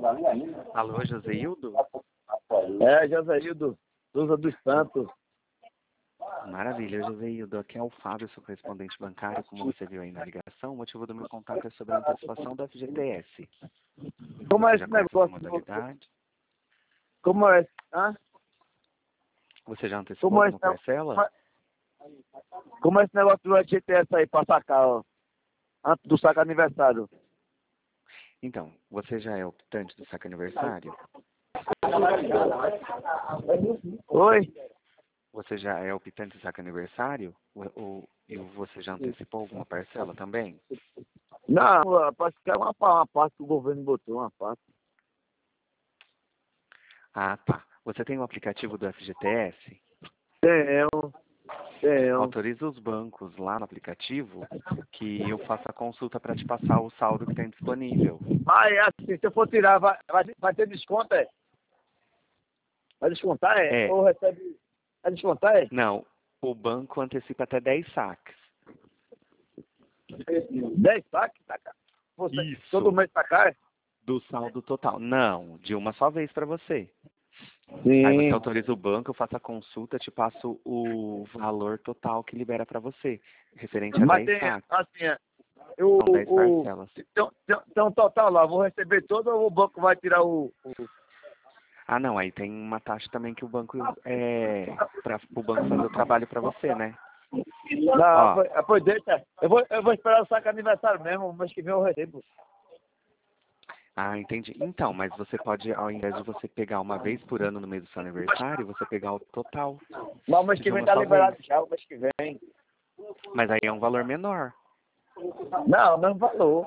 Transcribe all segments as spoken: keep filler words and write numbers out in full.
Alô, Joseildo? É, Joseildo, Souza dos Santos. Maravilha, Joseildo. Aqui é o Fábio, seu correspondente bancário, como você viu aí na ligação. O motivo do meu contato é sobre a antecipação da F G T S. Como é Você já esse conhece essa negócio? modalidade? Como é? Hã? Você já antecipou Como é alguma esse negócio? parcela? Como é esse negócio do G T S aí pra sacar, ó? Antes do saco aniversário. Então, você já é optante do saque aniversário? Oi? Você já é optante do saque aniversário? Ou, ou, e você já antecipou alguma parcela também? Não, parece que é uma, uma parte que o governo botou, uma parte. Ah, tá. Você tem o aplicativo do F G T S? Tenho, tenho. Autoriza os bancos lá no aplicativo que eu faça a consulta para te passar o saldo que tem disponível. Ah, é assim, se eu for tirar, vai, vai, vai ter desconto, é? Vai descontar, é? É, Ou recebe... Vai descontar, é? não, o banco antecipa até dez saques. dez saques, tá, cara? Você, Isso. todo mês pra cá, é? Do saldo total. Não, de uma só vez para você. Sim. Aí você autoriza o banco, eu faço a consulta, te passo o valor total que libera para você, referente a Mas dez tem, saques. assim, é, eu, São dez o, parcelas. então, então, então, total lá, vou receber todo ou o banco vai tirar o... o... Ah, não, aí tem uma taxa também que o banco é para o banco fazer o trabalho para você, né? Não, Ó, pois, pois deixa, eu vou, eu vou esperar o saco aniversário mesmo, mês que vem eu recebo. ah, entendi. Então, mas você pode, ao invés de você pegar uma vez por ano no mês do seu aniversário, você pegar o total Mas o mês que de vem uma tá só vez. liberado já, o mês que vem. Mas aí é um valor menor. Não, mesmo valor.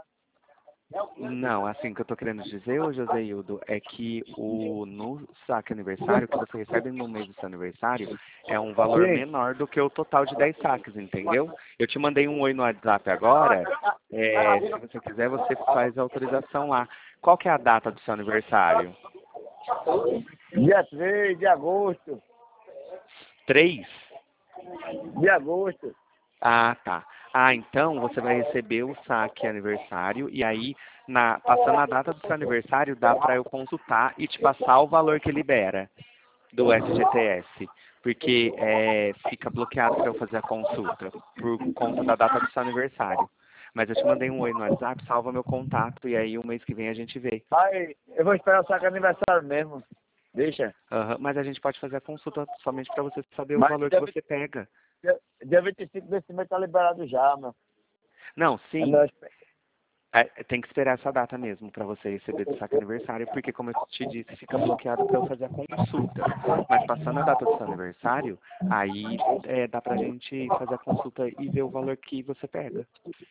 Não, assim, o que eu tô querendo dizer, ô Joseildo, é que o no saque aniversário, que você recebe no mês do seu aniversário, é um valor Sim. menor do que o total de dez saques, entendeu? Eu te mandei um oi no WhatsApp agora. É, se você quiser, você faz a autorização lá. Qual que é a data do seu aniversário? Dia três de agosto. Três? De agosto. Ah, tá. Ah, então você vai receber o saque aniversário e aí, na, passando a data do seu aniversário, dá para eu consultar e te passar o valor que libera do F G T S, porque é, fica bloqueado para eu fazer a consulta por conta da data do seu aniversário. Mas eu te mandei um oi no WhatsApp, salva meu contato e aí o mês que vem a gente vê. Aí, eu vou esperar o saco aniversário mesmo. Deixa. Aham, mas a gente pode fazer a consulta somente para você saber o Mas valor que dia, você pega. dia, dia vinte e cinco desse mês tá liberado já, meu. Não, É sim. nós. É, tem que esperar essa data mesmo para você receber do saque aniversário, porque como eu te disse, fica bloqueado para eu fazer a consulta. Mas passando a data do seu aniversário, aí é, dá pra gente fazer a consulta e ver o valor que você pega.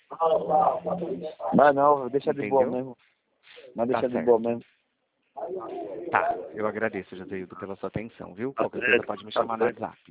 Mas não, deixa de boa Entendeu? mesmo. Mas Tá deixa de boa certo. mesmo. Tá, eu agradeço, Joseildo, pela sua atenção, viu? Tá Qualquer coisa certo. pode me Tá chamar no certo. WhatsApp.